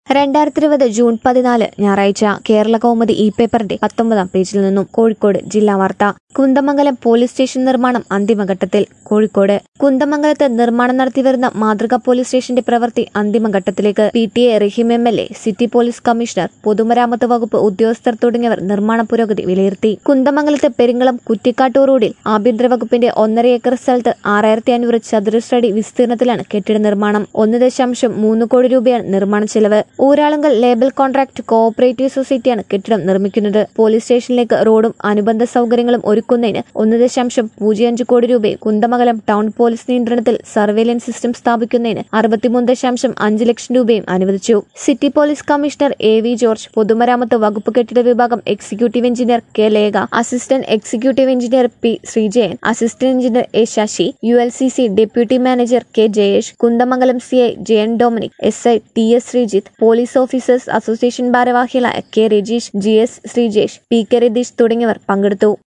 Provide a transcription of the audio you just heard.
2020 June 14 ഞായറാഴ്ച കേരള കൗമുദി പേപ്പറിന്റെ 19-ാം പേജിൽ നിന്നും കോഴിക്കോട് ജില്ലാ വാർത്ത. കുന്ദമംഗലം പോലീസ് സ്റ്റേഷൻ നിർമ്മാണം അന്തിമഘട്ടത്തിൽ. കോഴിക്കോട് കുന്ദമംഗലത്ത് നിർമ്മാണം നടത്തിവരുന്ന മാതൃകാ പോലീസ് സ്റ്റേഷന്റെ പ്രവൃത്തി അന്തിമഘട്ടത്തിലേക്ക്. PTA Rahim MLA, city police commissioner, പൊതുമരാമത്ത് വകുപ്പ് ഉദ്യോഗസ്ഥർ തുടങ്ങിയവർ നിർമ്മാണ പുരോഗതി വിലയിരുത്തി. കുന്ദമംഗലത്ത് പെരിങ്ങളം കുറ്റിക്കാട്ടൂർ റോഡിൽ ആഭ്യന്തര വകുപ്പിന്റെ 1.5 ഏക്കർ സ്ഥലത്ത് 6500 ചതുരശ്ര അടി വിസ്തീർണത്തിലാണ് കെട്ടിട നിർമ്മാണം. 1.3 കോടി രൂപയാണ് നിർമ്മാണ ചെലവ്. ഊരാളുങ്കൽ ലേബൽ കോൺട്രാക്ട് കോഓപ്പറേറ്റീവ് സൊസൈറ്റിയാണ് കെട്ടിടം നിർമ്മിക്കുന്നത്. പോലീസ് സ്റ്റേഷനിലേക്ക് റോഡും അനുബന്ധ സൗകര്യങ്ങളും ഒരുക്കുന്നതിന് 1.05 കോടി രൂപയും കുന്ദമംഗലം ടൗൺ പോലീസ് നിയന്ത്രണത്തിൽ സർവേലൻസ് സിസ്റ്റം സ്ഥാപിക്കുന്നതിന് 63.5 ലക്ഷം രൂപയും അനുവദിച്ചു. City police commissioner AV George, പൊതുമരാമത്ത് വകുപ്പ് കെട്ടിട വിഭാഗം executive engineer K Lekha, assistant executive engineer P Sreejayan, assistant engineer A Sasi, ULCC deputy manager K Jayesh, Kunnamangalam CI JN Dominic, SI TS Sreejith, police officers association ഭാരവാഹികളായ K Rajeesh, GS Sreejesh, PK Ratheesh തുടങ്ങിയവർ പങ്കെടുത്തു.